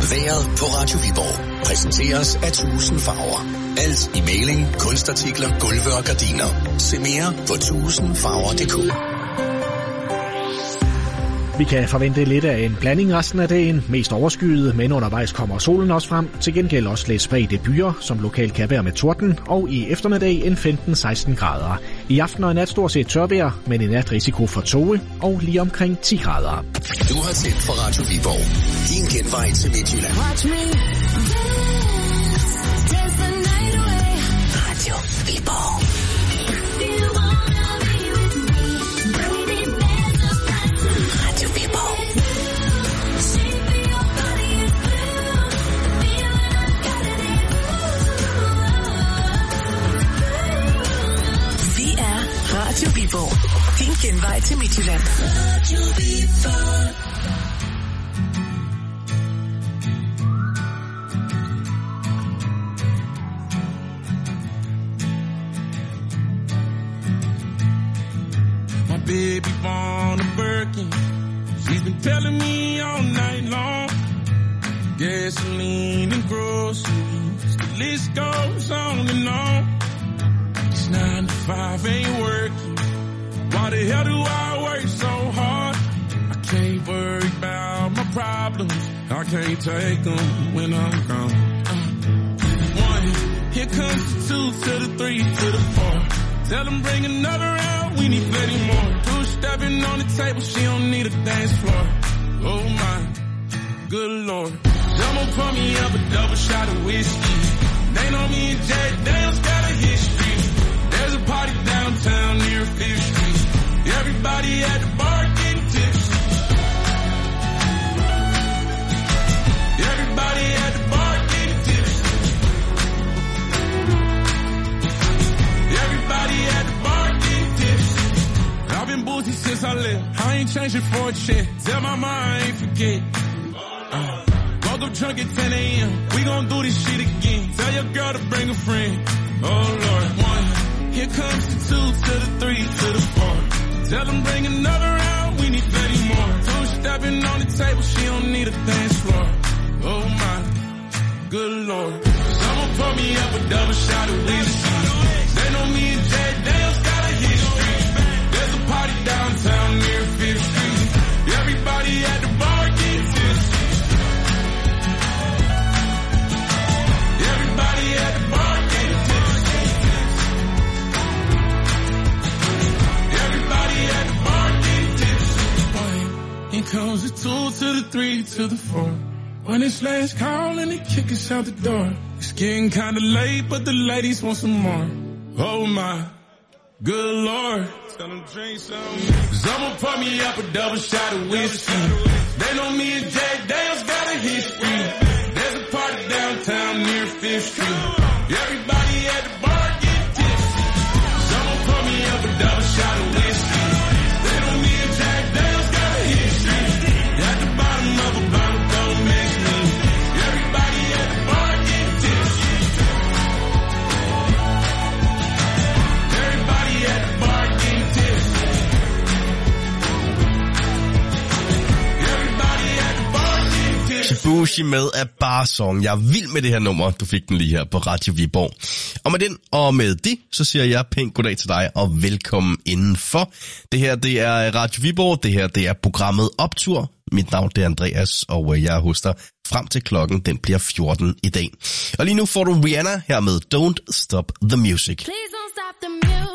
Vejret på Radio Viborg præsenteres af 1000 farver. Alt i maling, kunstartikler, gulve og gardiner. Se mere på 1000farver.dk. Vi kan forvente lidt af en blanding resten af dagen. Mest overskyet, men undervejs kommer solen også frem. Til gengæld også lidt spredte byer, som lokalt kan være med torden. Og i eftermiddag en 15-16 grader. I aften og nat stort set tørvejr, men i nat risiko for tåge og lige omkring 10 grader. Du har tændt for Radio Viborg. Din genvej til Midtjylland. Radio Viborg. Radio Viborg. Din genvej til Midtjylland. Radio Viborg. My baby born a Birkin. She's been telling me all night long. Gasoline and groceries. The list goes on and on. 9 to 5 ain't working. Why the hell do I work so hard? I can't worry about my problems. I can't take them when I'm gone. 1, here comes the 2 to the 3 to the 4. Tell them bring another round, we need plenty more. 2 stepping on the table, she don't need a dance floor. Oh my, good lord. Someone pour me up a double shot of whiskey. They know me and Jay Dale's got a history. There's a party downtown near 5th Street. Everybody at the bar getting tipsy. Everybody at the bar getting tipsy. Everybody at the bar getting tipsy. I've been boozy since I left. I ain't changing for a check. Tell my mind I ain't forget. Woke up drunk at 10 a.m. We gon' do this shit again. Tell your girl to bring a friend. Oh Lord, 1. Here comes the 2 to the 3 to the 4. Tell them bring another round, we need plenty more. 2 stepping on the table, she don't need a dance floor. Oh my, good lord. Someone pour me up a double shot of whiskey. They know me and Jay Dale's got a history. There's a party downtown near 5th Street. Everybody at the bar getting tipsy. Everybody at the bar getting tipsy. Here comes the 2 to the 3 to the 4. When it's last call and they kick us out the door. It's getting kinda late, but the ladies want some more. Oh my, good lord. Tell them drink some. Someone pour me up a double shot of whiskey. They know me and Jay Dale's got a history. There's a party downtown near 5th Street. Everybody at the bar getting tipsy. Someone pour me up a double shot of whiskey. They know me and Jay Dale's got a history. At the bottom of a bottle, don't mix me. Everybody at the bar getting tipsy. Everybody at the bar getting tipsy. Everybody at the bar getting tipsy. Shibushi med A Bar Song. Jeg er vild med det her nummer. Du fik den lige her på Radio Viborg. Og med den og med det, så siger jeg pænt goddag til dig og velkommen indenfor. Det her, det er Radio Viborg. Det her, det er programmet Optur. Mit navn, det er Andreas, og jeg er hos dig frem til klokken. Den bliver 14 i dag. Og lige nu får du Rihanna her med Don't Stop the Music. Please don't stop the music.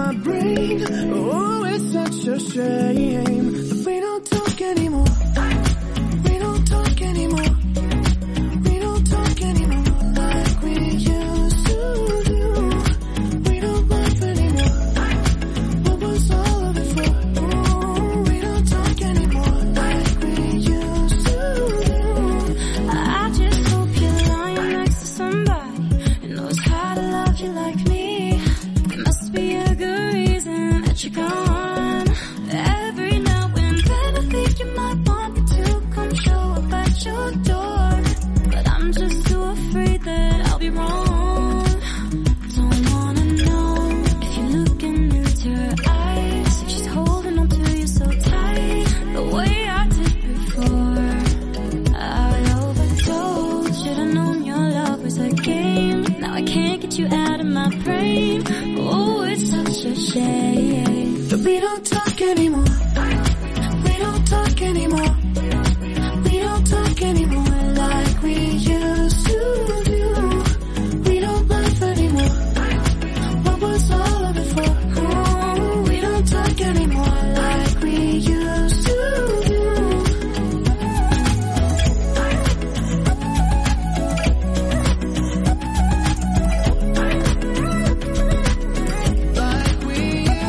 my brain. Oh, it's such a shame that we don't talk anymore. We don't talk anymore. We don't talk anymore like we used to do. We don't laugh anymore. What was all of it for? Oh, we don't talk anymore like we used to do. I just hope you're lying next to somebody who knows how to love you like me. There must be a good reason that you're gone. Every now and then I think you might want me to come show up at your door, but I'm just too afraid that I'll be wrong. Don't wanna know if you're looking into her eyes, if she's holding on to you so tight, the way I did before. I overdosed, should've known your love was a game. Now I can't get you out of my brain. Oh, it's such a shame That we don't talk anymore. We don't talk anymore. We don't talk anymore like we used to do. We don't laugh anymore. What was all of it for? Oh, we don't talk anymore like we used to do. Like we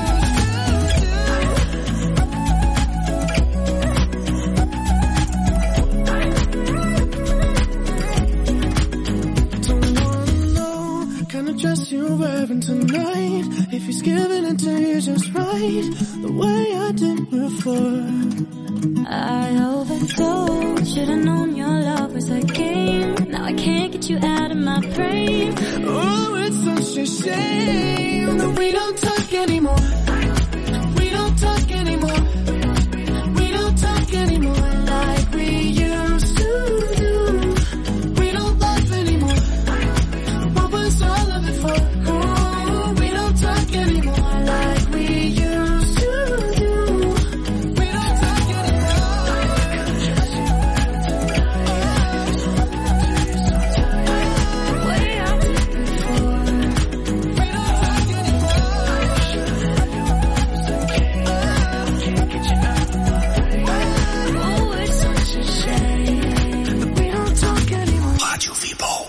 Don't wanna know kind of dress you're wearing tonight. If he's giving it to you just right, the way I did before. I overdosed, should've known your love was a game. Now I can't get you out of my brain. Oh, it's such a shame that we don't talk anymore. We don't talk anymore. We don't talk anymore like we used to do. We don't laugh anymore. What was all of it for? Oh, we don't talk anymore like we used to do. We don't talk Way I did before. Oh, it's such a shame. We don't talk anymore. Radio Viborg.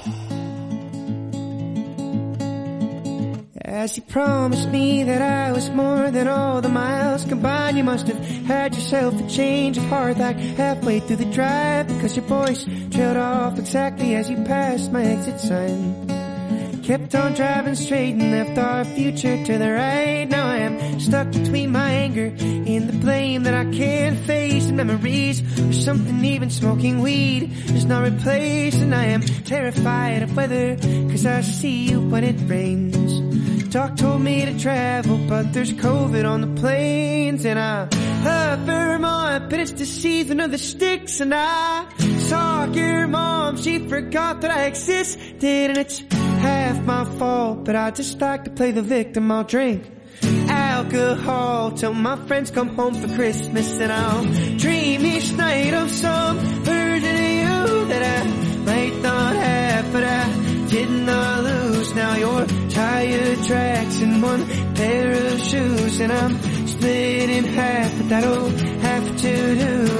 As you promised me that I was more than all the miles combined, you must have had yourself a change of heart like halfway through the drive, because your voice trailed off exactly as you passed my exit sign. Kept on driving straight and left our future to the right. Now I am stuck between my anger and the blame that I can't face, and memories or something even smoking weed does not replace. And I am terrified of weather, cause I see you when it rains. Doc told me to travel, but there's COVID on the planes. And I love Vermont, but it's the season of the sticks. And I saw your mom, she forgot that I existed. And it's half my fault, but I just like to play the victim. I'll drink alcohol till my friends come home for Christmas, and I'll dream each night of some version of you that I might not have, but I did not lose. Now you're tire tracks and one pair of shoes, and I'm split in half, but that'll have to do.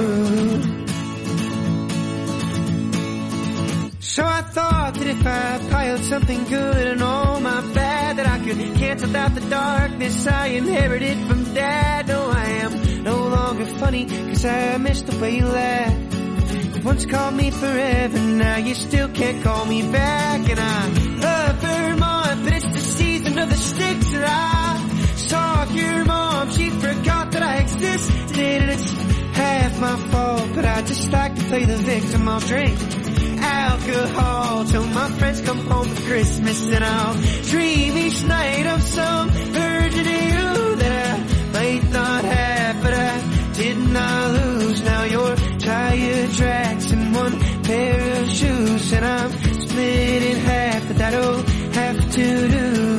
So I thought that if I piled something good and all my bad, that I could cancel out the darkness I inherited from Dad. No, I am no longer funny, cause I miss the way you laugh. You once called me forever, now you still can't call me back. And I love Vermont, but it's the season of the sticks. And I saw your mom, she forgot that I existed. And it's half my fault, but I just like to play the victim. I'll drink alcohol till my friends come home for Christmas, and I'll dream each night of some version of you that I might not have, but I did not lose. Now you're tire tracks and one pair of shoes, and I'm split in half, but that'll have to do.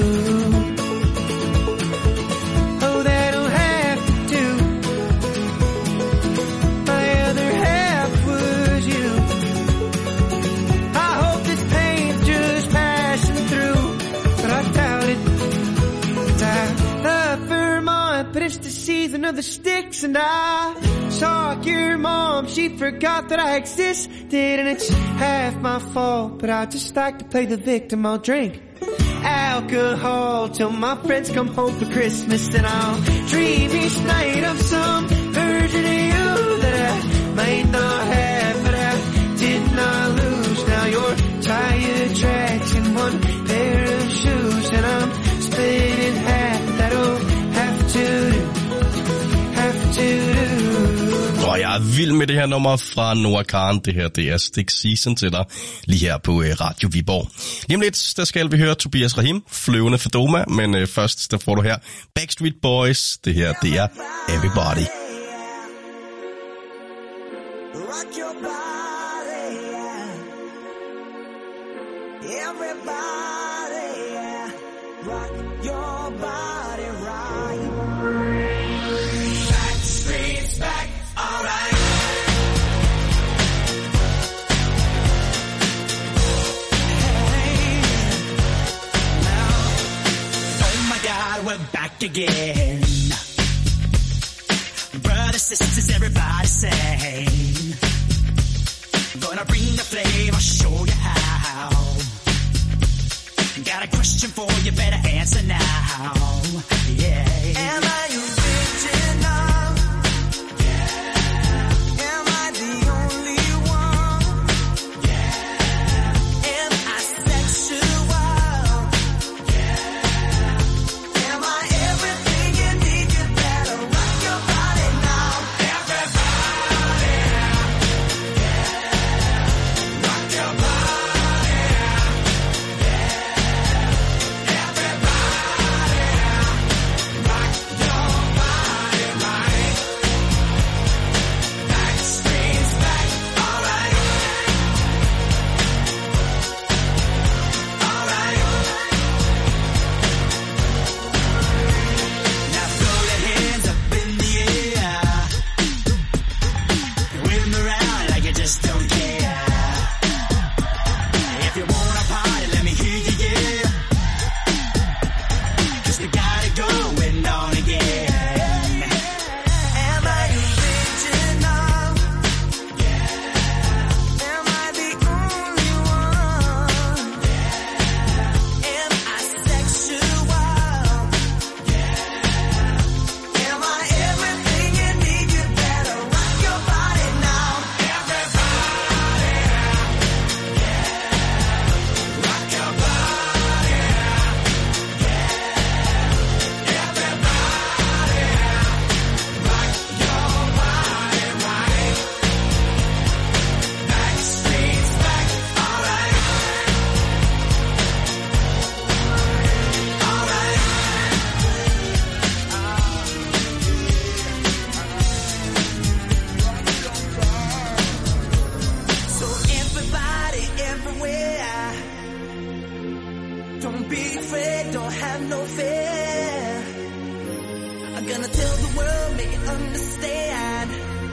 Oh, that'll have to do. My other half was you. I hope this pain's just passing through, but I doubt it. I love of the sticks. And I saw your mom, she forgot that I existed. And it's half my fault, but I just like to play the victim. I'll drink alcohol till my friends come home for Christmas. And I'll dream each night of some version of you that I might not have, but I did not lose. Now you're tire tracks and one pair of shoes, and I'm split in half. That'll have to do. Og jeg er vild med det her nummer fra Noah Kahan. Det her, det er Stick Season til dig, lige her på Radio Viborg. Lige om lidt, der skal vi høre Tobias Rahim, Flyvende Fedoma, men først, der får du her Backstreet Boys. Det her, det er Everybody. Rock your body, yeah. Everybody, yeah. Rock your body right. Backstreet's back, alright. Hey, now, oh my God, we're back again. Brothers, sisters, everybody say, gonna bring the flame, I'll show you how. Got a question for you, better answer now. Yeah. Am I original? Yeah. Am I the only one? Yeah. Am I sexual? Yeah. Am I everything you need? You better rock your body now. Everybody. Yeah. Rock your body. Yeah. Everybody. Rock your body right. Backstreet's back, alright. Alright. Now throw your hands up in the air. Wave them around like you just don't care. If you wanna party, let me hear you, yeah. 'Cause we got it going on again. Am I original? Yeah. Am I the only one? Yeah. Am I sexual? Yeah. Am I everything you need? You better rock your body now. Everybody. Yeah. Rock your body. Yeah. Everybody. Rock your body right. Backstreet's back, alright. Alright. So everybody, everywhere, don't be afraid, don't have no fear. I'm gonna tell the world, make it understand.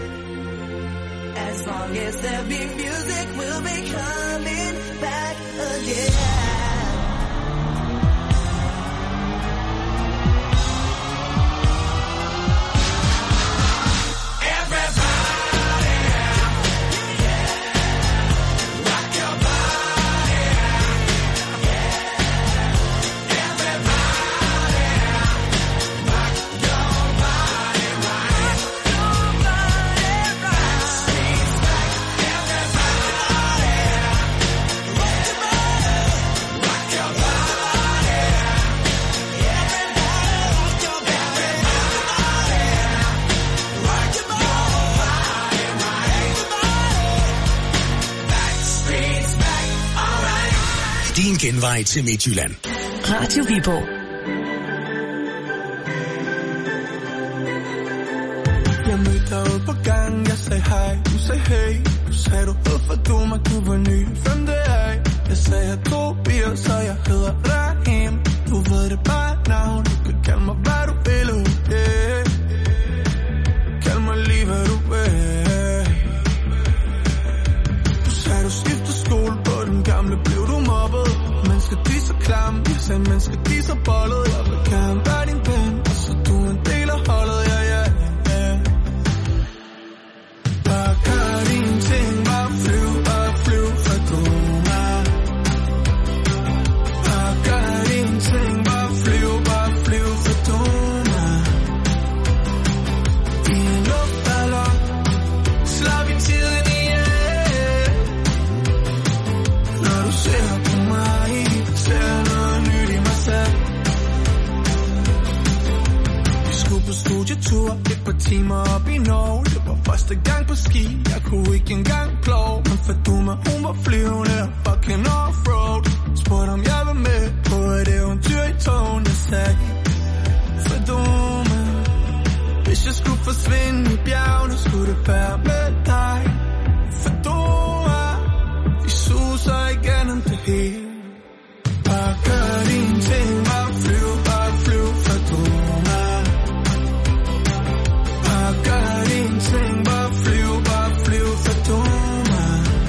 As long as there be music, we'll be coming back again. Everybody, yeah. Rock your body, yeah. Everybody, rock your body right. Backstreet's back, everybody, rock your body, everybody, rock your body, rock your body right. Backstreet's back, alright. Din genvej til Midtjylland. Radio Viborg. Jeg mødte dig ude på gangen, jeg sagde hej, du sagde hey. Du sagde du hed for du mig, du var ny, hvem det er. Jeg sagde jeg Tobias, så jeg hedder Rahim. Du ved det bare navn, du kan kalde mig hvad du vil, yeah. Kald mig lige hvad du vil. Du sagde du skifter skole, på den gamle blev du mobbet. Mennesker de så klamme, jeg sagde mennesker de så bollet. Jeg vil gerne være din ven, og så du en del af holdet, ja ja. ser på mig, ser noget nyt i mig selv. Vi skulle på studietur, et par timer op i Norge. Det var første gang på ski, jeg kunne ikke engang plove. Men Faduma, hun var flyvende, fucking offroad. Spurgte om jeg var med på et eventyr i togen. Jeg sagde, Faduma, hvis jeg skulle forsvinde i bjergene, skulle det være med dig. Faduma, vi suser igennem det hele. Bare gør dine ting, bare flyv, Faduma. Bare gør dine ting, bare flyv, Faduma.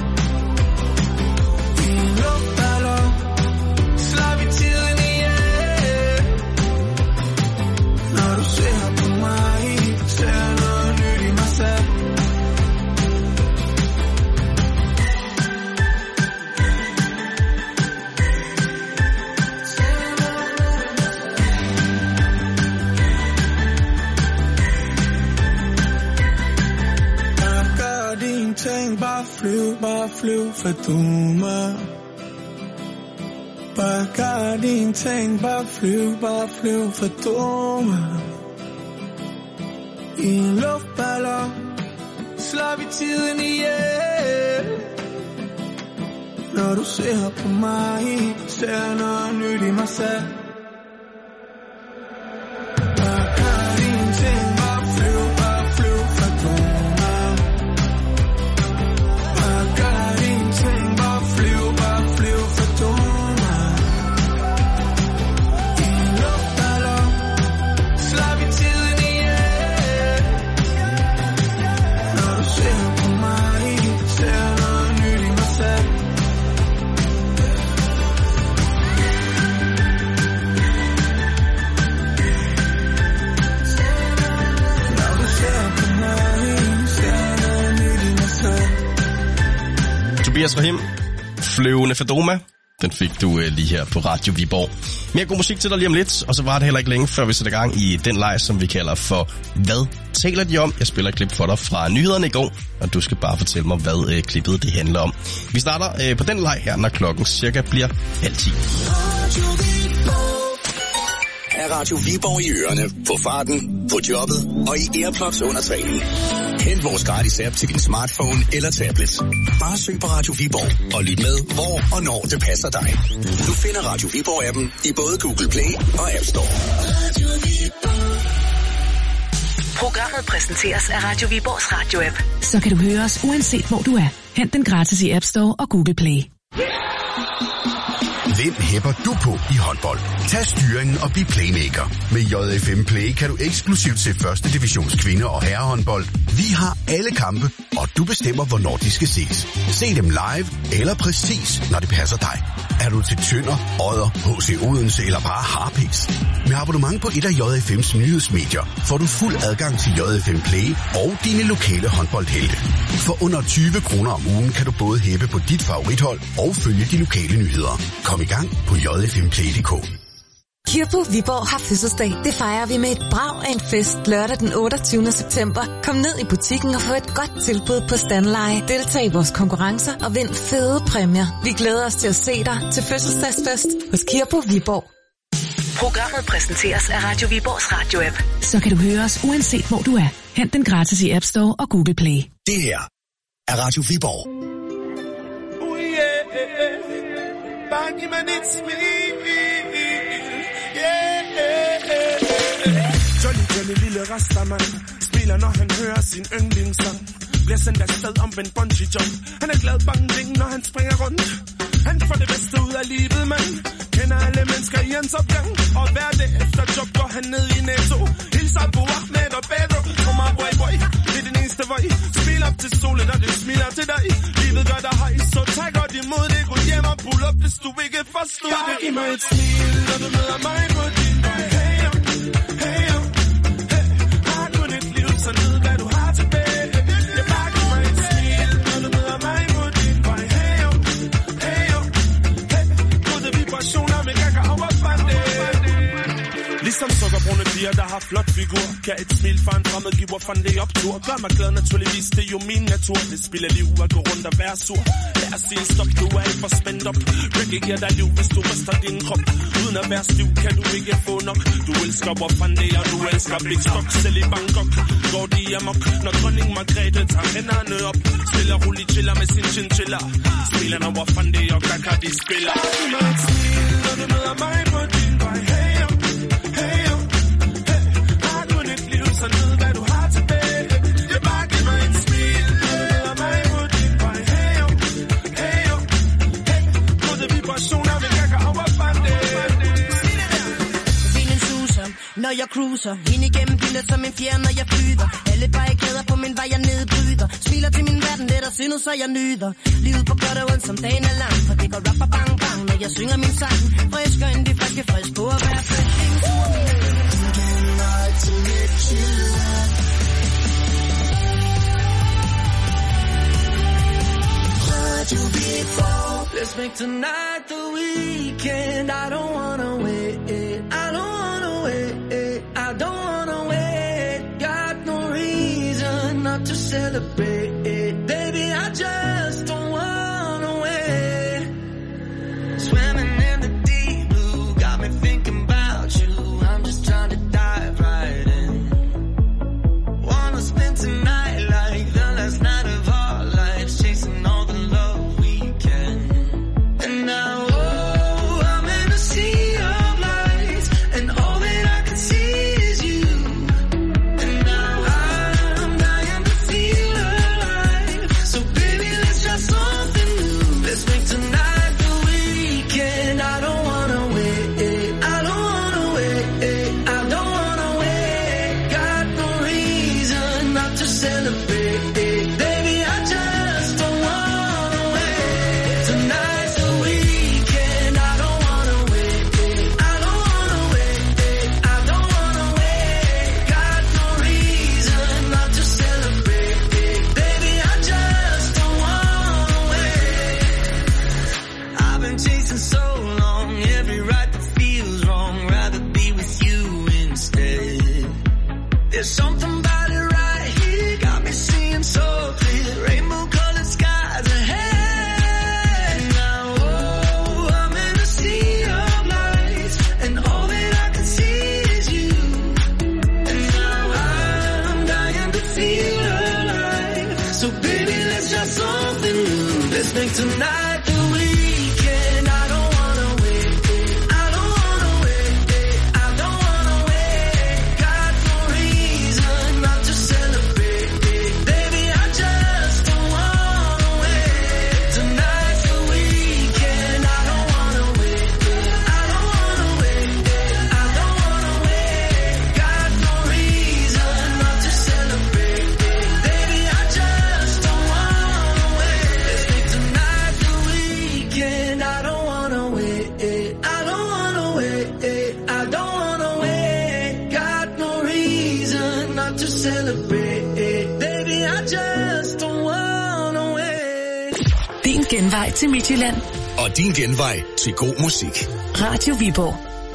I en luftballon slår vi tiden ihjel. Når du ser på mig, ser noget nyt i mig selv. Tænk, bare flyv, Faduma. Bare gør din ting, bare flyv, Faduma. I en luftballon slår vi tiden ihjel. Når du ser på mig, ser noget nyt i mig selv. Bare gør din ting, bare flyv, Faduma. Tobias Rahim, Flyvende Faduma. Den fik du lige her på Radio Viborg. Mere god musik til dig lige om lidt, og så var det heller ikke længe, før vi sætter gang i den leg, som vi kalder for Hvad taler de om? Jeg spiller et klip for dig fra nyhederne i går, og du skal bare fortælle mig, hvad klippet det handler om. Vi starter på den leg her, når klokken cirka bliver 9:30. Er Radio Viborg i ørerne, på farten, på jobbet og i Airplugs under træning. Hent vores gratis app til din smartphone eller tablet. Bare søg på Radio Viborg og lyt med, hvor og når det passer dig. Du finder Radio Viborg-appen i både Google Play og App Store. Programmet præsenteres af Radio Viborgs radio-app. Så kan du høre os uanset hvor du er. Hent den gratis i App Store og Google Play. Hvem hæpper du på i håndbold? Tag styringen og bliv playmaker. Med JFM Play kan du eksklusivt se første divisions kvinde- og herrehåndbold. Vi har alle kampe, og du bestemmer, hvornår de skal ses. Se dem live eller præcis, når det passer dig. Er du til Tønder, Odder, HC Odense eller bare Harpiks? Med abonnement på et af JFM's nyhedsmedier får du fuld adgang til JFM Play og dine lokale håndboldhelte. For under 20 kroner om ugen kan du både hæppe på dit favorithold og følge de lokale nyheder. Kom i gang på jfmplay.dk. Kirpel Viborg har fødselsdag. Det fejrer vi med et brag af en fest lørdag den 28. september. Kom ned i butikken og få et godt tilbud på standleje. Deltag i vores konkurrencer og vind fede præmier. Vi glæder os til at se dig til fødselsdagsfest hos Kirpel Viborg. Programmet præsenteres af Radio Viborgs radio-app. Så kan du høre os uanset hvor du er. Hent den gratis i App Store og Google Play. Det her er Radio Viborg. Oh yeah, bare giv mig lidt smil. Jolly lille rastermand smiler når han hører sin yndlingssang. Bliver sendt afsted om en bungee jump. Han er glad bang-ding når han springer rundt. Han får det bedste ud af livet, mand. Kender alle mennesker i hans opgang. Og hver dag efter job går han ned i Netto. Hilser på Ahmed og Pedro. Kom my boy, det er den eneste vej. Smil op til solen og det smiler til dig. Livet gør dig hej, så tag godt imod det. Gå hjem og pull op, hvis du ikke forstår det. Giv mig et smil, når du møder mig på din vej. Hey, yo, hey, yo. Har du et liv, så nyd hvad du har tilbage. Jeg bare giv mig et smil, når du møder mig på din vej. Hey, yo, hey, yo. Gode vibrationer, vi kan overfande. Som sukkerbrune piger, der har flot figur. Kan et smil fra en fremmed giver fanden det optur. Gør mig glad naturligvis, det er jo min natur. Det spiller liv at gå rundt og være sur. Lad os sige stop, du er ikke for spændt op. Reggae giver dig liv, hvis du ryster din krop. Uden at være stiv, kan du ikke få nok. Du elsker hvor fanden det er, du elsker Big Stock. Selv i Bangkok går de amok. Når dronning Margrethe tager hænderne op. Stille og roligt chiller med sin chinchilla. Spiller når hvor fanden det er, der kan de spiller. Giv mig et smil, når du møder mig på din vej. Hey yo, hey yo, hey. Har kun et liv, så nyd hvad du har tilbage. Jeg bare giv mig et smil, når du møder mig på din vej. Hey yo, hey yo, hey. Både vibrationer, vi kan gå over fanden. Bilen suser, når jeg cruiser. Ind igennem biler som en fjern, når jeg flyder. Alle barrikader på min vej, jeg nedbryder. Smiler til min verden, let og sindet, så jeg nyder. Livet på godt og ondt, som dagen er lang. For det går rap og bang bang, når jeg synger min sang. Frisk og de friske, frisk på at være flygtningetur. Let's make tonight the weekend. I don't wanna wait. I don't wanna wait. I don't wanna wait. Got no reason not to celebrate. Baby, I just don't wanna wait. Swimming in the deep blue got me thinking about you. I'm just trying to dive right in. Wanna spend tonight like the last night of our lives, chasing all the love we can. And now, oh, I'm in a sea of lights, and all that I can see is you. And now I'm dying to feel alive. So baby, let's try something new. Let's make tonight the weekend. I don't wanna wait. I don't wanna wait. I don't wanna wait. Got no reason not to celebrate. Baby, I just don't wanna wait. Tonight's the weekend. I don't wanna wait. I don't wanna wait. I don't wanna wait. Got no reason not to celebrate. Baby, I just don't wanna wait. I've been chasing so long, every right that feels wrong. Rather be with you instead. There's something about it right here, got me seeing so clear. Rainbow colored skies ahead. Now, oh, I'm in a sea of lights, and all that I can see is you. And now I'm dying to feel alive. So baby, let's try something new. Let's make tonight the weekend. I don't wanna wait. I don't wanna wait. I don't wanna wait. Got no reason not to celebrate. Baby, I just don't wanna wait. Tonight's the weekend. I don't wanna wait. I don't wanna wait. I don't wanna wait. Got no reason not to celebrate. Baby, I just don't wanna wait. Let's make tonight the weekend. I don't wanna wait. I don't wanna wait. I don't wanna wait. Got no reason not to celebrate. Baby, I just don't wanna wait. Din genvej til Midtjylland. Og din genvej til god musik. Radio Viborg.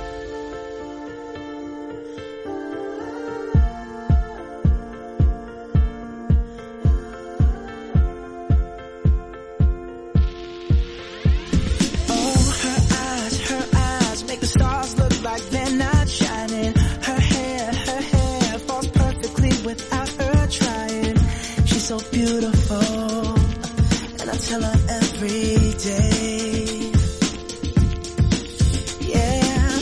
Her eyes make the stars look like they're not shining. Her hair falls perfectly without her trying. She's so beautiful, and I tell her every day. Yeah,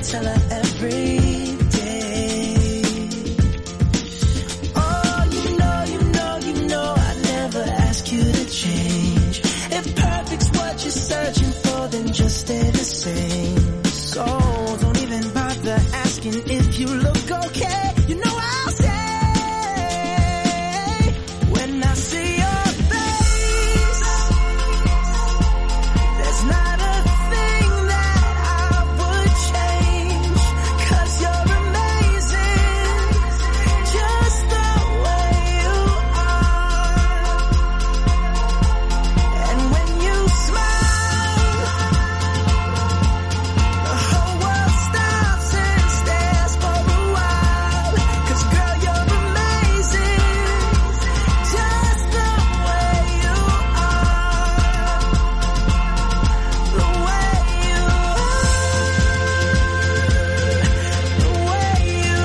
tell her every day. Oh, you know I'd never ask you to change. If perfect's what you're searching for, then just stay the same. So don't even bother asking if you look okay. You know I'll say when I see your face, there's not a thing that I would change, 'cause you're amazing, just the way you are. And when you smile, the whole world stops and stares for a while. 'Cause girl, you're amazing, just the way you are. The way you are. The way you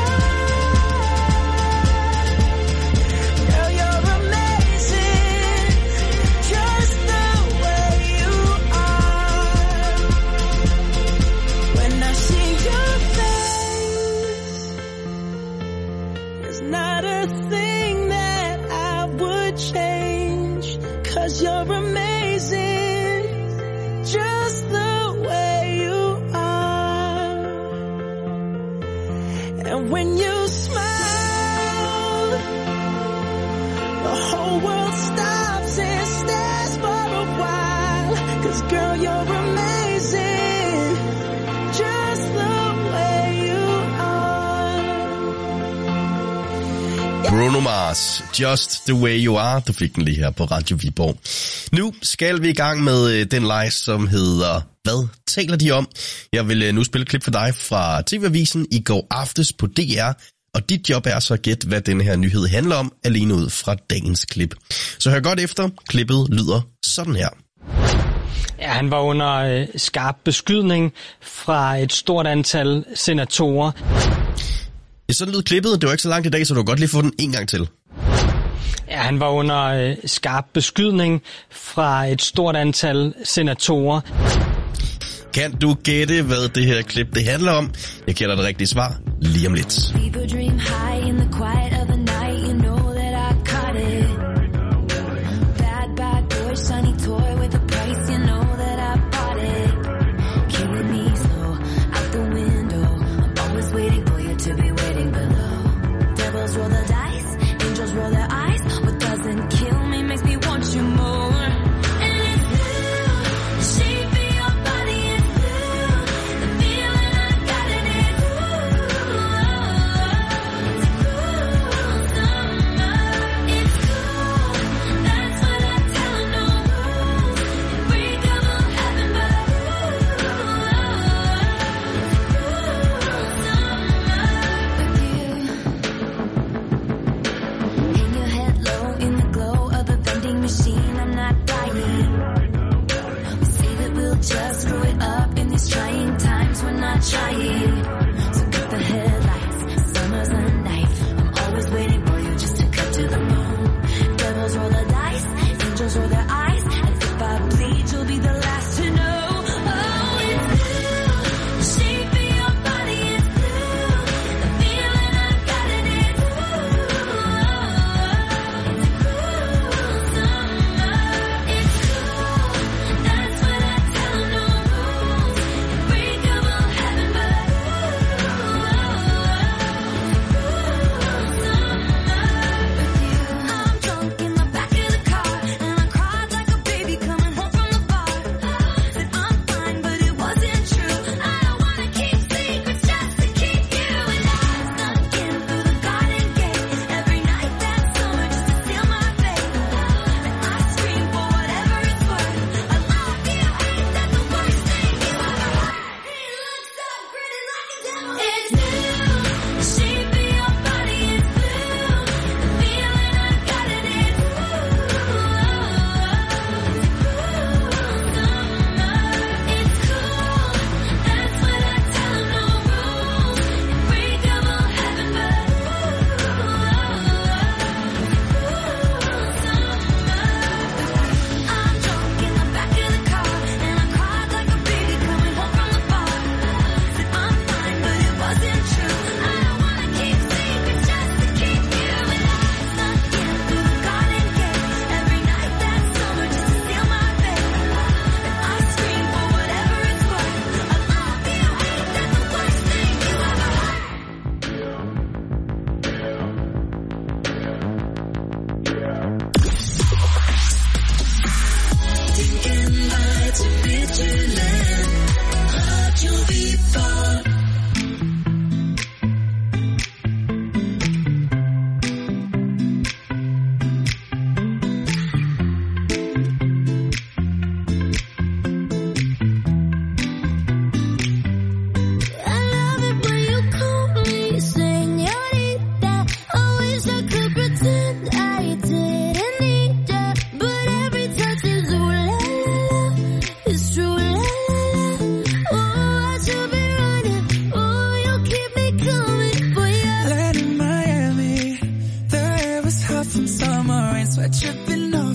are. Girl, you're amazing, just the way you are. When I see your face, there's not a thing that I would change, 'cause you're amazing, just the way you are. And when you smile, the whole world stops and stares for a while. 'Cause girl, you're amazing, just the way you are. Bruno Mars, Just the Way You Are. Du fik den lige her på Radio Viborg. Nu skal vi i gang med den leg, som hedder Hvad taler de om? Jeg vil nu spille et klip for dig fra TV-avisen i går aftes på DR, og dit job er så at gætte, hvad den her nyhed handler om, alene ud fra dagens klip. Så hør godt efter. Klippet lyder sådan her. Ja, han var under skarp beskydning fra et stort antal senatorer. Ja, sådan lød klippet. Det var ikke så langt i dag, så du kan godt lige få den en gang til. Ja, han var under skarp beskydning fra et stort antal senatorer. Kan du gætte, hvad det her klip det handler om? Jeg kender det rigtige svar lige om lidt. People dream high in the quiet of the night. You know that I caught it. Bad boy, shiny toy with a price. You know that I bought it. Killing me slow out the window. I'm always waiting for you to be waiting below. Devils roll the dice, angels roll their eyes. What doesn't kill me makes me want you more. And it's blue, the shape of your body is blue. The feeling I got in it, ooh, it's blue.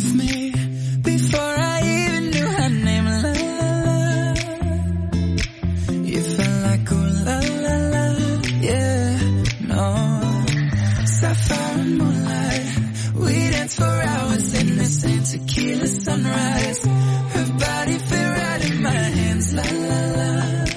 love me before I even knew her name. La la la, you felt like ooh la la la, yeah, no. Sapphire and moonlight, we danced for hours in the same tequila sunrise. Her body fit right in my hands, la la la.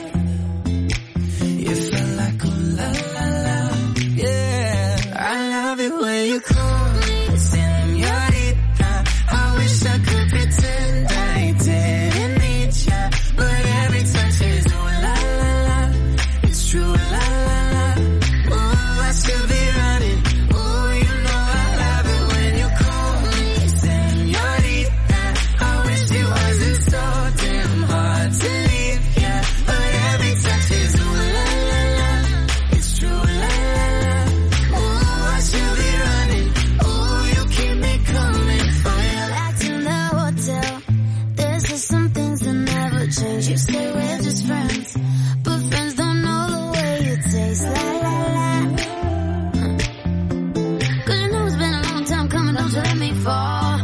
You felt like ooh la la la, yeah. I love it when you call me señorita. I wish I could pretend I didn't need ya, but every touch is ooh la la la. It's true, la la la. Ooh, I should be running. Ooh, you know I love it when you call me señorita. I wish it wasn't so damn hard to leave ya, but every touch is ooh la la la. It's true, la la la. Ooh, I should be running. Ooh, you keep me coming for ya. Back in the hotel, there's just some things that never change. You say we're just friends, but friends don't know the way you taste. La la la. Cause you know it's been a long time coming, don't you let me fall.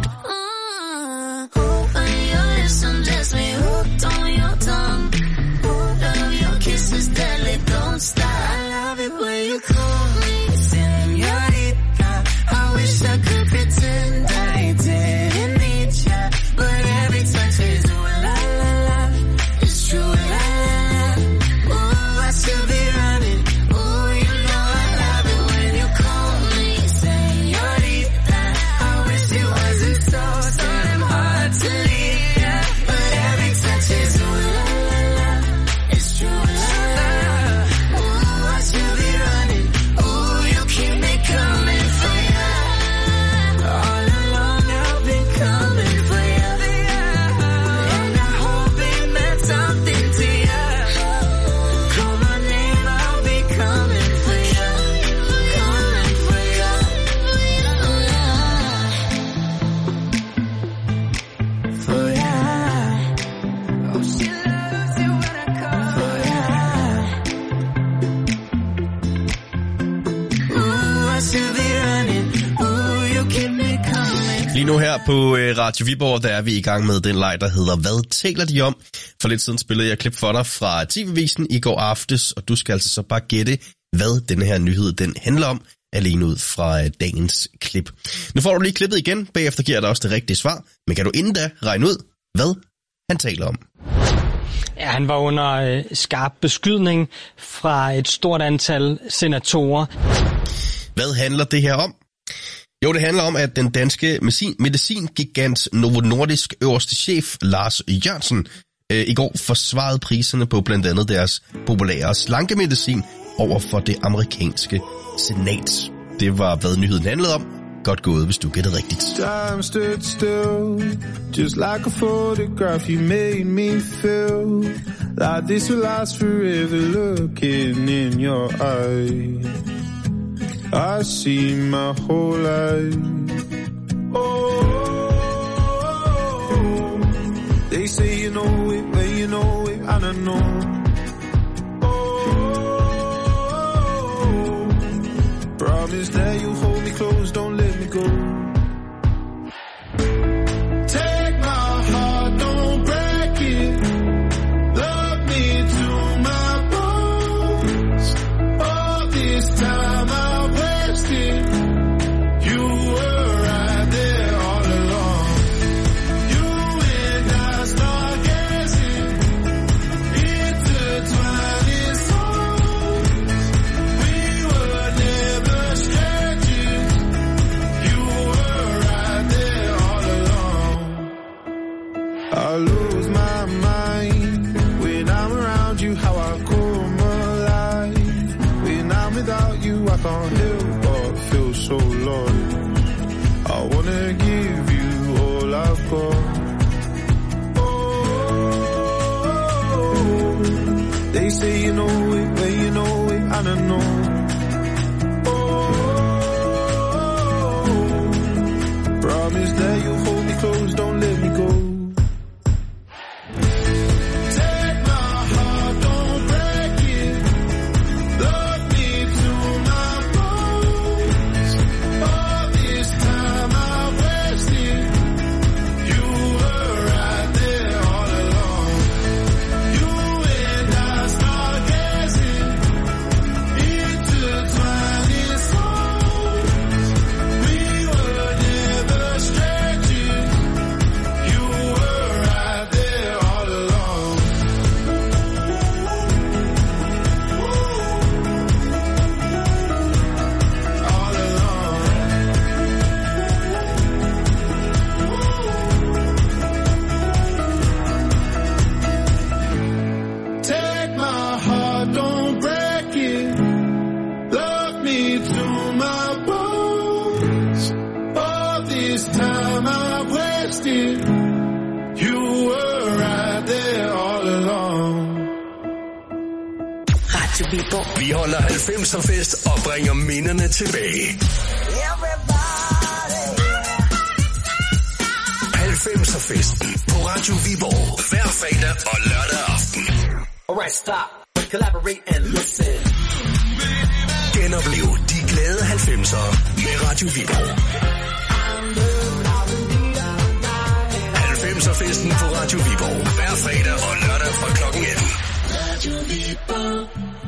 On your lips, undress me, hooked on your tongue. Love your kisses deadly, don't stop. I love it when you call me señorita. I wish I could pretend I didn't need ya, but every touch is ooh la la la. It's true, la la la. Ooh, I should be running. Ooh, you know I love it when you call me señorita. I wish it wasn't so damn hard to leave ya, but every touch is ooh la la la. It's true, la la la. Ooh, I should be running. Ooh, you keep me coming for ya. All along I've been coming for ya, and I hope it meant something to ya. Call my name, I'll be coming for ya, coming for ya. For ya. Oh, she loves it when I call for ya. Ooh, I should be running. Ooh, you keep me coming. Lige nu her på Radio Viborg, der er vi i gang med den leg, der hedder Hvad taler de om? For lidt siden spillede jeg et klip for dig fra TV-avisen i går aftes, og du skal altså så bare gætte, hvad denne her nyhed den handler om, alene ud fra dagens klip. Nu får du lige klippet igen, bagefter giver jeg dig også det rigtige svar, men kan du inden da regne ud, hvad han taler om? Ja, han var under skarp beskydning fra et stort antal senatorer. Hvad handler det her om? Jo, det handler om, at den danske medicingigant Novo Nordisk øverste chef Lars Jørgensen i går forsvarede priserne på blandt andet deres populære slankemedicin over for det amerikanske senat. Det var, hvad nyheden handlede om. Godt gået, hvis du gætter rigtigt. Time stood still, just like a photograph. You made me feel like this will last forever. Looking in your eyes, I see my whole life. Oh, they say you know it, but you know it, and I know. Oh, promise that you hold me close, don't let me go. Take my heart, don't break it. Love me to my bones. All this time I wasted. You were right there all along. You and I start guessing, intertwined in songs. We were never strangers. You were right there all along. I lose my mind when I'm around you. How I come alive when I'm without you. I can't help but feel so lost. I wanna give you all I've got. Oh, they say you know it, but you know it, and I know. Oh, promise that you'll hold me close, don't let me go. Take my heart, don't break it. Love me to my bones. All this time I wasted. still, you were right there all along. Radio Viborg. Vi holder 90'er-fest og bringer minderne tilbage. 90'er-festen på Radio Viborg. Hver fredag og lørdag aften. Alright, stop. Collaborate and listen. Genoplev de glade 90'ere med Radio Viborg. 90'er-festen på Radio Viborg. Hver fredag og lørdag fra klokken 18. Radio Viborg.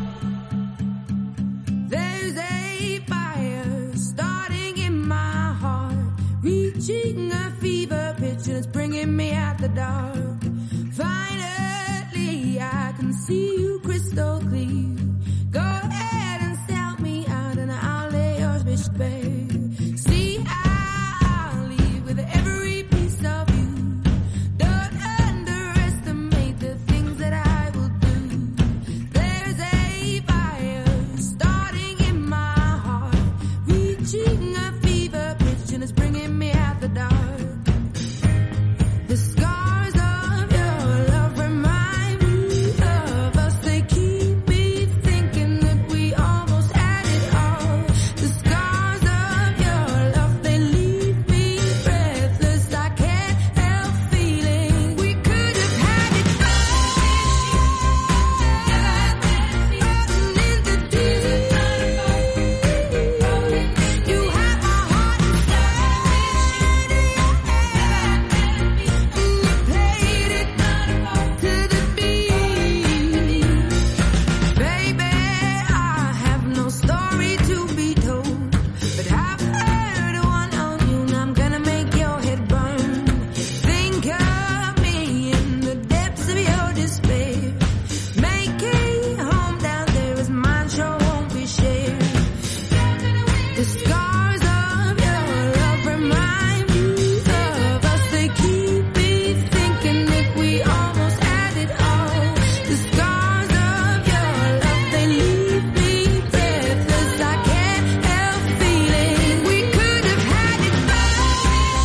There's a fire starting in my heart, reaching a fever pitch and it's bringing me out the dark. Finally, I can see you crystal clear. Go ahead and sell me out and I'll lay your bitch bare. See, I'll leave with every piece of you. Don't underestimate the things that I will do. There's a fire starting in my heart, reaching a fever pitch and it's bringing me out the dark. The scars of your love remind me of us. They keep me thinking that we almost had it all. The scars of your love, they leave me breathless. I can't help feeling we could have had it all. In the deep, you have my heart inside. You played it to the beat. Baby, I have no story to be told, but I've heard one on you and I'm gonna make your head burn. Think of me in the depths of your despair. Make a home down there as mine sure won't be shared. The scars of your love remind me of us. They keep me thinking that we almost had it all. The scars of your love, they leave me breathless. I can't help feeling we could have had it all.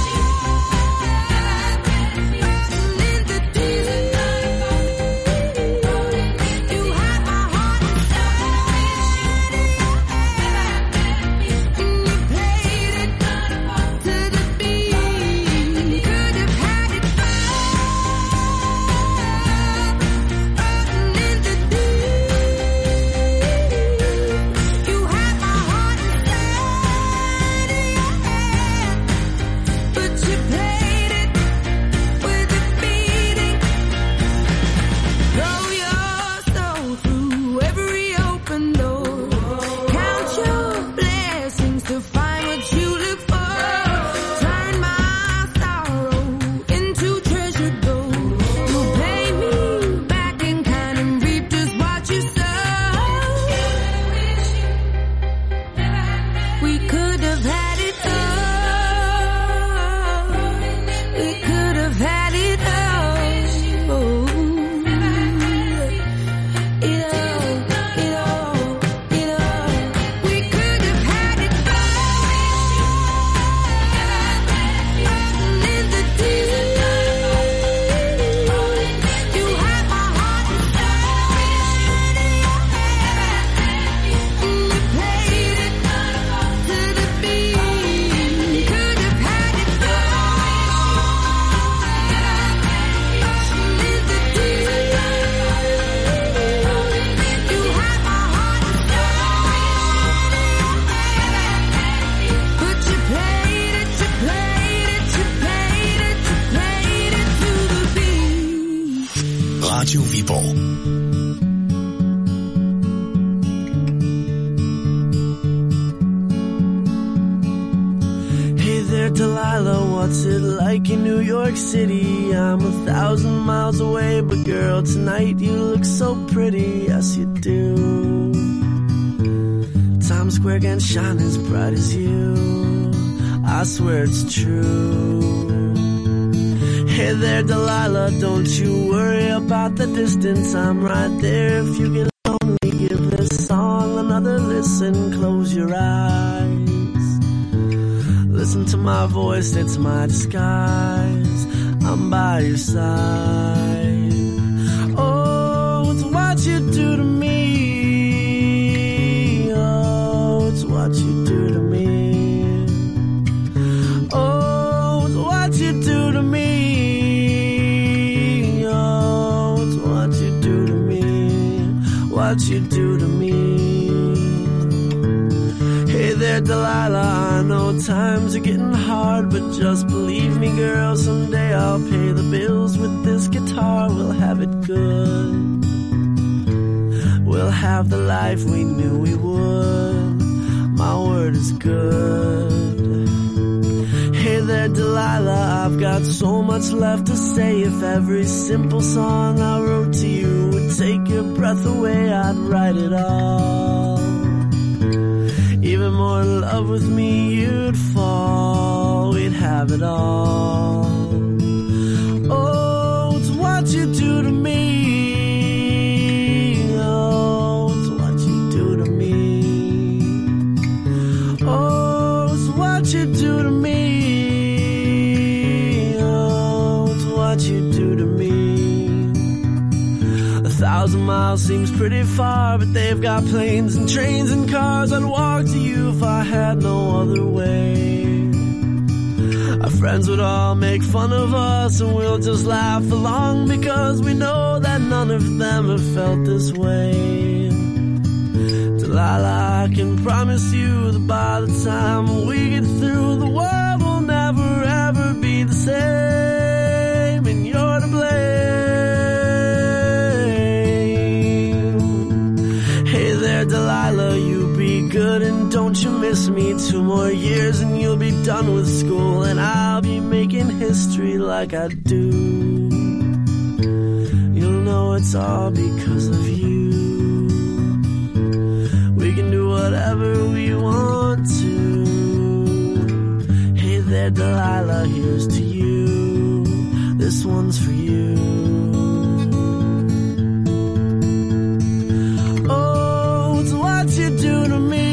In the deep, you had my heart inside. You played it to the beat. Could have had it all. In the deep, you had my heart inside. But you played it with a beating. Throw your soul through every open door. Count your blessings to find what you look for. Turn my sorrow into treasured gold. You pay me back in kind and reap just what you sow. We could have had it all. We could have had it all. It all. We could have had it all. In the deep, you had my heart inside. You played it to the beat. Could have had it all. In the deep, you had my heart inside. But you played it to the beat. Radio Viborg. Hey there, Delilah, what's it like in New York City? I'm 1,000 miles away, but girl, tonight you look so pretty, yes you do. Times Square can shine as bright as you, I swear it's true. Hey there, Delilah, don't you worry about the distance, I'm right there if you get lonely. Give this song another listen, close your eyes. Listen to my voice, it's my disguise. by your side. Oh, it's what you do to me. Oh, it's what you do to me. Oh, it's what you do to me. Oh, it's what you do to me. What you do to me. Hey there, Delilah, I know times are getting hard, but just believe me, girl, someday I'll pay the bills with this guitar. We'll have it good. We'll have the life we knew we would. My word is good. Hey there, Delilah, I've got so much left to say. If every simple song I wrote to you would take your breath away, I'd write it all. Even more in love with me, you'd fall. We'd have it all. Oh, it's what you do to me. Oh, it's what you do to me. Oh, it's what you do to me. Oh, it's what you do to me. 1,000 miles seems pretty far, but they've got planes and trains and cars. I'd walk to you if I had no other way. Our friends would all make fun of us, and we'll just laugh along, because we know that none of them have felt this way. Delilah, I can promise you that by the time we get through, the world will never ever be the same, and you're to blame. Delilah, you be good and don't you miss me. 2 more years and you'll be done with school, and I'll be making history like I do. You'll know it's all because of you. We can do whatever we want to. Hey there, Delilah, here's to you. This one's for you. What you do to me.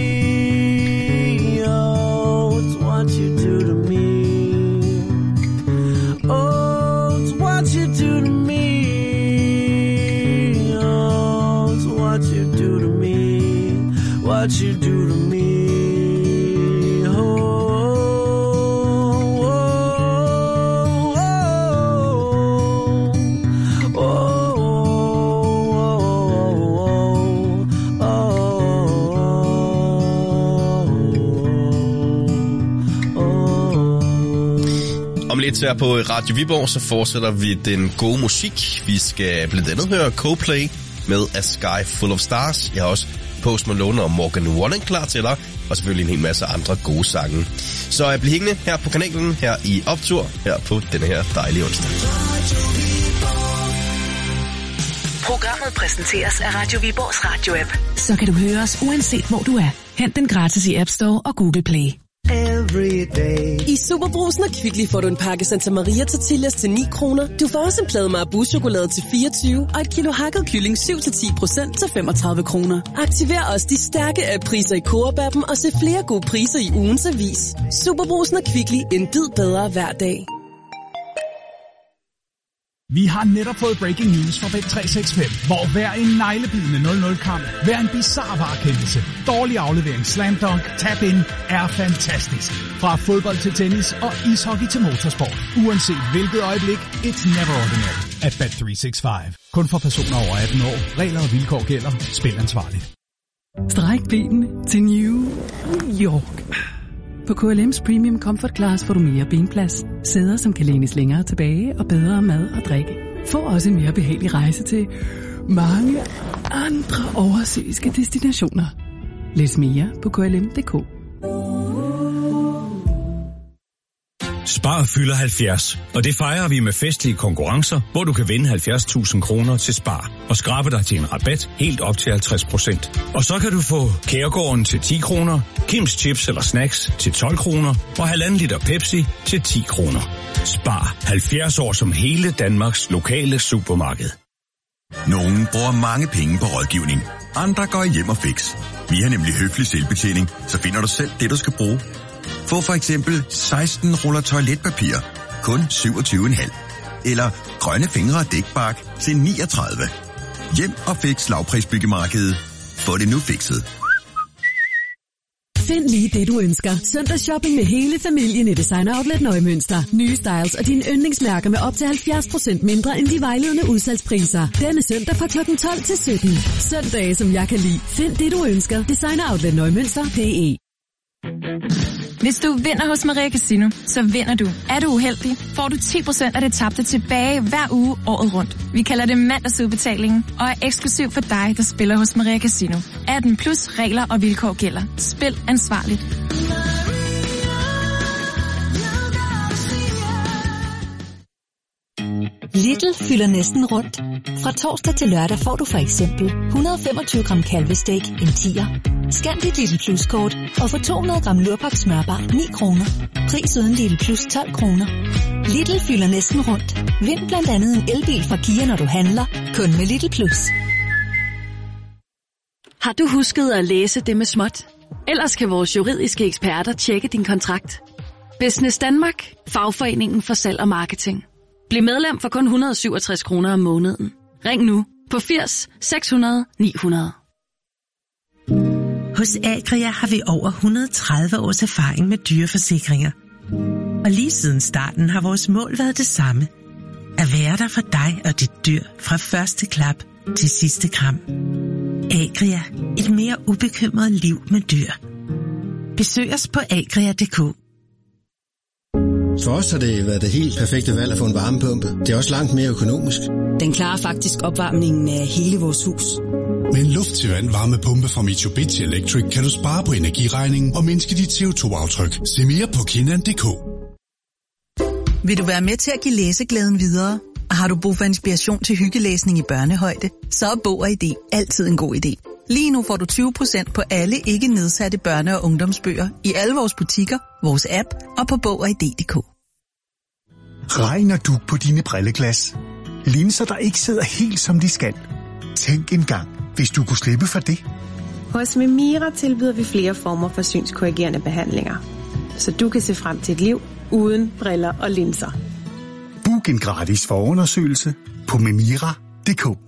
Oh, it's what you do to me. Oh, it's what you do to me. Oh, it's what you do to me. What you do to me. Om lidt her på Radio Viborg, så fortsætter vi den gode musik. Vi skal blandt andet høre Coldplay med A Sky Full of Stars. Jeg har også Post Malone og Morgan Wallen klar til dig, og selvfølgelig en hel masse andre gode sange. Så bliv hængende her på kanalen, her i Optur, her på denne her dejlige onsdag. Programmet præsenteres af Radio Viborgs radio-app. Så kan du høre os uanset hvor du er. Hent den gratis i App Store og Google Play. I Superbrugsen og Kvickly får du en pakke Santa Maria tortillas til 9 kroner. Du får også en plade Marabou-chokolade til 24 og et kilo hakket kylling 7-10% til 35 kroner. Aktiver også de stærke app-priser i Coop-appen og se flere gode priser i ugens avis. Superbrugsen og Kvickly, en bid bedre hver dag. Vi har netop fået breaking news fra Bet365, hvor hver en neglebidende 0-0-kamp, hver en bizarre varekendelse, dårlig aflevering, slam dunk, tap-in er fantastisk. Fra fodbold til tennis og ishockey til motorsport. Uanset hvilket øjeblik, it's never ordinary at Bet365. Kun for personer over 18 år. Regler og vilkår gælder. Spil ansvarligt. Stræk benene til New York. På KLM's Premium Comfort Class får du mere benplads, sæder som kan lænes længere tilbage og bedre mad og drikke. Få også en mere behagelig rejse til mange andre oversøiske destinationer. Læs mere på klm.dk. Spar fylder 70, og det fejrer vi med festlige konkurrencer, hvor du kan vinde 70.000 kroner til Spar og skrabe dig til en rabat helt op til 50%. Og så kan du få Kærgården til 10 kroner, Kims Chips eller Snacks til 12 kroner og 1,5 liter Pepsi til 10 kroner. Spar 70 år som hele Danmarks lokale supermarked. Nogle bruger mange penge på rådgivning. Andre går hjem og fix. Vi har nemlig høflig selvbetjening, så finder du selv det, du skal bruge. Få for eksempel 16 ruller toiletpapir. Kun 27,5. eller grønne fingre og dækbark til 39. Hjem og Fix lavprisbyggemarkedet. Få det nu fikset. Find lige det, du ønsker. Søndagsshopping med hele familien i Designer Outlet Nøje-Mønster. Nye styles og dine yndlingsmærker med op til 70% mindre end de vejledende udsalgspriser. Denne søndag fra kl. 12 til 17. Søndage, som jeg kan lide. Find det, du ønsker. Designer Outlet Nøje-Mønster.de. Hvis du vinder hos Maria Casino, så vinder du. Er du uheldig, får du 10% af det tabte tilbage hver uge året rundt. Vi kalder det mandagsudbetalingen og er eksklusiv for dig, der spiller hos Maria Casino. 18 plus regler og vilkår gælder. Spil ansvarligt. Lidl fylder næsten rundt. Fra torsdag til lørdag får du for eksempel 125 gram kalvesteak, en 10'er. Scan dit Lidl Plus-kort og få 200 gram lurpak smørbar, 9 kroner. Pris uden Lidl Plus 12 kroner. Lidl fylder næsten rundt. Vind blandt andet en elbil fra Kia, når du handler. Kun med Lidl Plus. Har du husket at læse det med småt? Ellers kan vores juridiske eksperter tjekke din kontrakt. Business Danmark, fagforeningen for salg og marketing. Bliv medlem for kun 167 kroner om måneden. Ring nu på 80 600 900. Hos Agria har vi over 130 års erfaring med dyreforsikringer. Og lige siden starten har vores mål været det samme. At være der for dig og dit dyr fra første klap til sidste kram. Agria, et mere ubekymret liv med dyr. Besøg os på agria.dk. For os har det været det helt perfekte valg at få en varmepumpe. Det er også langt mere økonomisk. Den klarer faktisk opvarmningen af hele vores hus. Med en luft-til-vand varmepumpe fra Mitsubishi Electric kan du spare på energiregningen og mindske dit CO2-aftryk. Se mere på Kinan.dk. Vil du være med til at give læseglæden videre? Og har du brug for inspiration til hyggelæsning i børnehøjde? Så er Bog og ID altid en god idé. Lige nu får du 20% på alle ikke nedsatte børne- og ungdomsbøger i alle vores butikker, vores app og på bogid.dk. Regner du på dine brilleglas? Linser, der ikke sidder helt som de skal? Tænk engang, hvis du kunne slippe for det. Hos Memira tilbyder vi flere former for synskorrigerende behandlinger, så du kan se frem til et liv uden briller og linser. Book en gratis forundersøgelse på memira.dk.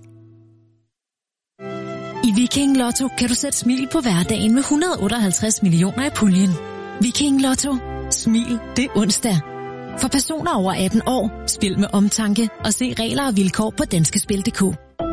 I Viking Lotto kan du sætte smil på hverdagen med 158 millioner i puljen. Viking Lotto. Smil, det er onsdag. For personer over 18 år, spil med omtanke og se regler og vilkår på danskespil.dk.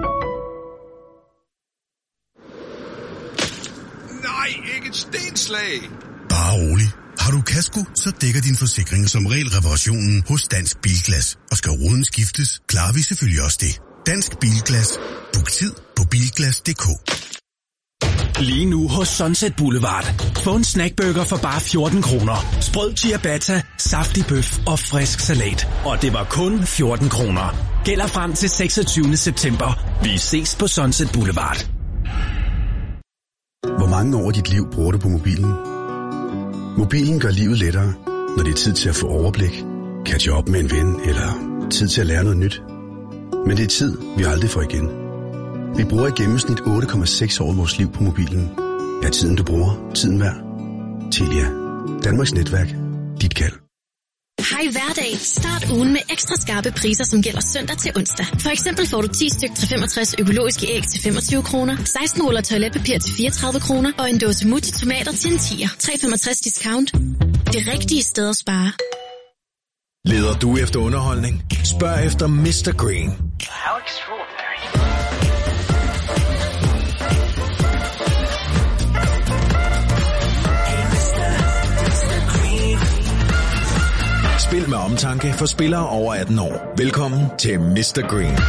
Nej, ikke et stenslag! Bare rolig. Har du kasko, så dækker din forsikring som regel reparationen hos Dansk Bilglas. Og skal ruden skiftes, klarer vi selvfølgelig også det. Dansk Bilglas. Book tid på bilglas.dk. Lige nu hos Sunset Boulevard. Få en snackburger for bare 14 kroner. Sprød ciabatta, saftig bøf og frisk salat. Og det var kun 14 kroner. Gælder frem til 26. september. Vi ses på Sunset Boulevard. Hvor mange år af dit liv bruger du på mobilen? Mobilen gør livet lettere, når det er tid til at få overblik, catche op med en ven eller tid til at lære noget nyt. Men det er tid, vi aldrig får igen. Vi bruger i gennemsnit 8,6 år af vores liv på mobilen. Er tiden, du bruger, tiden værd? Telia. Danmarks netværk. Dit kald. Hej hverdag. Start ugen med ekstra skarpe priser, som gælder søndag til onsdag. For eksempel får du 10 styk 365 økologiske æg til 25 kroner, 16 ruller toiletpapir til 34 kroner og en dåse Mutti tomater til en 10'er. 3,65 discount. Det rigtige sted at spare. Leder du efter underholdning? Spørg efter Mr. Green. How extraordinary. Spil med omtanke for spillere over 18 år. Velkommen til Mr. Green.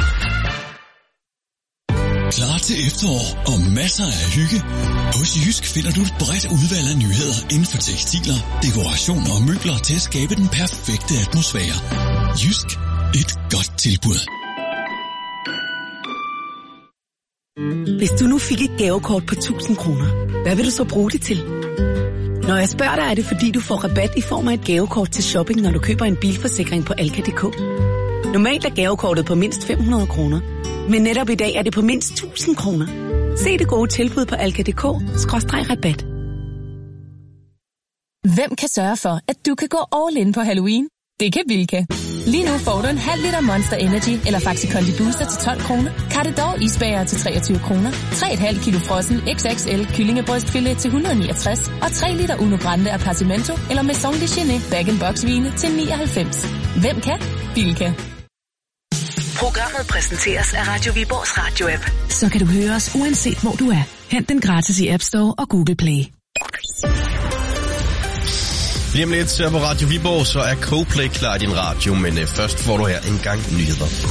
Klar til efterår og masser af hygge? Hos Jysk finder du et bredt udvalg af nyheder inden for tekstiler, dekorationer og møbler til at skabe den perfekte atmosfære. Jysk. Et godt tilbud. Hvis du nu fik et gavekort på 1000 kroner, hvad vil du så bruge det til? Når jeg spørger dig, er det fordi, du får rabat i form af et gavekort til shopping, når du køber en bilforsikring på Alka.dk. Normalt er gavekortet på mindst 500 kroner, men netop i dag er det på mindst 1000 kroner. Se det gode tilbud på Alka.dk/rabat. Hvem kan sørge for, at du kan gå all in på Halloween? Det kan Bilka. Lige nu får du en halv liter Monster Energy eller Faxi Kondi Booster til 12 kroner. Cardedor isbager til 23 kroner. 3,5 kilo frossen XXL kyllingebrystfilet til 169. Og 3 liter Uno Grande Appartamento eller Maison de Genet bag-in-box vine til 99. Hvem kan? Bilka. Programmet præsenteres af Radio Viborgs radio-app. Så kan du høre os uanset hvor du er. Hent den gratis i App Store og Google Play. Lige om lidt så på Radio Viborg, så er Coldplay klar i din radio, men først får du her en gang nyheder.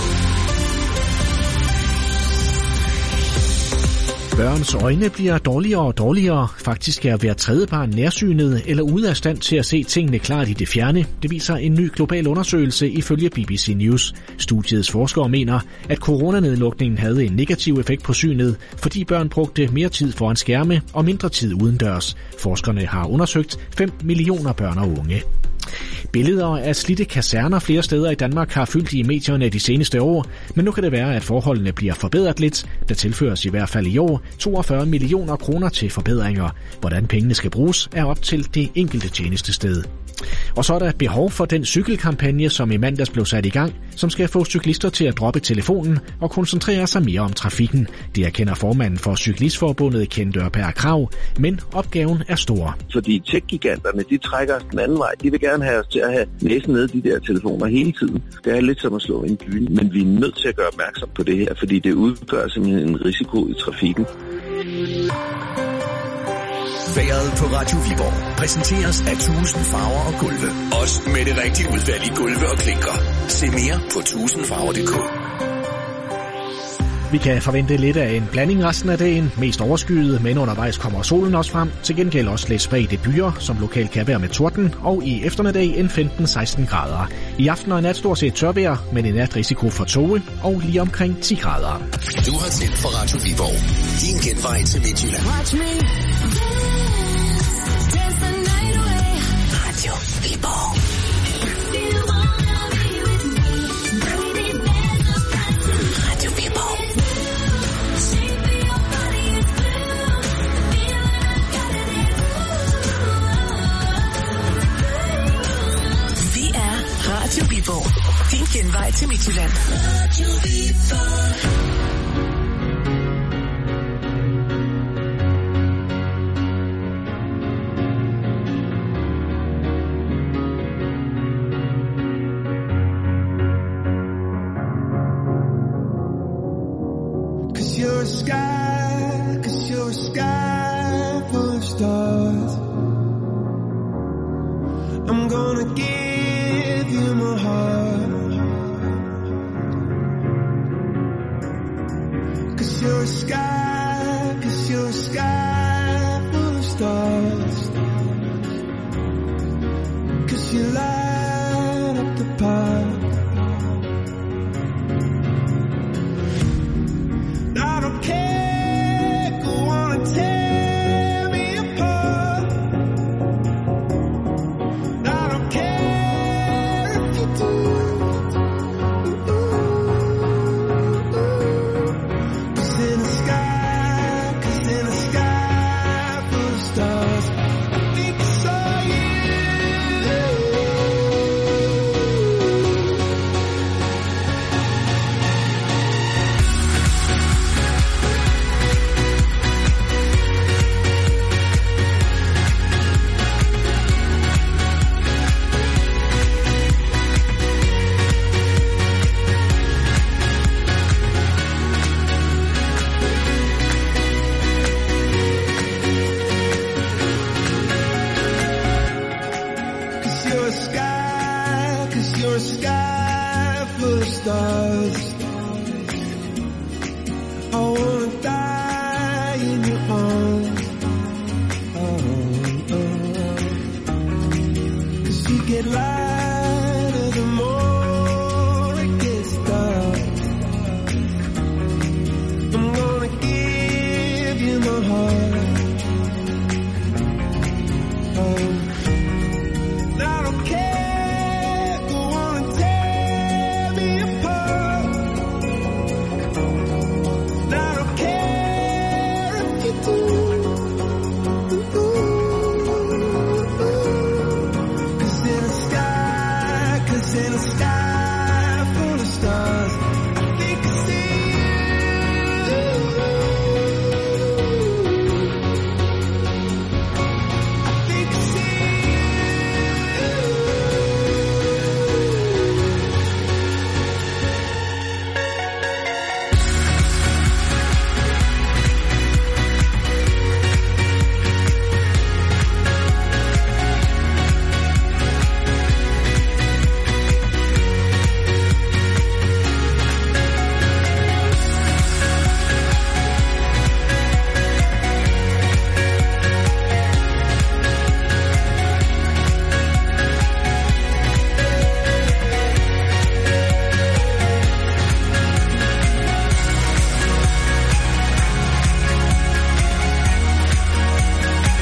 Børns øjne bliver dårligere og dårligere. Faktisk er hver tredje barn nærsynet eller ude af stand til at se tingene klart i det fjerne. Det viser en ny global undersøgelse ifølge BBC News. Studiets forskere mener, at coronanedlukningen havde en negativ effekt på synet, fordi børn brugte mere tid foran skærme og mindre tid udendørs. Forskerne har undersøgt 5 millioner børn og unge. Billeder af slidte kaserner flere steder i Danmark har fyldt i medierne de seneste år, men nu kan det være, at forholdene bliver forbedret lidt. Der tilføres i hvert fald i år 42 millioner kroner til forbedringer. Hvordan pengene skal bruges er op til det enkelte tjenestested. Og så er der behov for den cykelkampagne, som i mandags blev sat i gang, som skal få cyklister til at droppe telefonen og koncentrere sig mere om trafikken. Det erkender formanden for Cyklistforbundet, Ken Dørberg Krag, men opgaven er stor. Fordi tech-giganterne, de trækker os den anden vej. De vil gerne have os til at have næsen nede de der telefoner hele tiden. Det er lidt som at slå en dyne, men vi er nødt til at gøre opmærksom på det her, fordi det udgør simpelthen en risiko i trafikken. Vejret på Radio Viborg præsenteres af 1000 farver og gulve. Også med det rigtige udvalg i gulve og klinker. Se mere på 1000farver.dk. Vi kan forvente lidt af en blanding resten af dagen. Mest overskyet, men undervejs kommer solen også frem. Til gengæld også lidt spredte byer, som lokalt kan være med torden. Og i eftermiddag en 15-16 grader. I aften og i nat stort set tørvejr, men i nat risiko for tåge og lige omkring 10 grader. Du har tændt for Radio Viborg. Din genvej til Midtjylland. Radio Viborg. Radio Viborg. Vi er Radio Viborg. Din genvej til Midtjylland. Radio Viborg. You're a sky full of stars. I'm gonna give you my heart. 'Cause you're a sky full of stars. 'Cause you light up the park. I don't care, go on and tear me apart. I don't care if you do. 'Cause in the sky full of stars, I think I saw you. You're a sky full of stars. I wanna die in your arms. Oh, oh. 'Cause you get lighter the more it gets dark. I'm gonna give you my heart. Oh. I don't care, go on and tear me apart. I don't care. sky full of stars.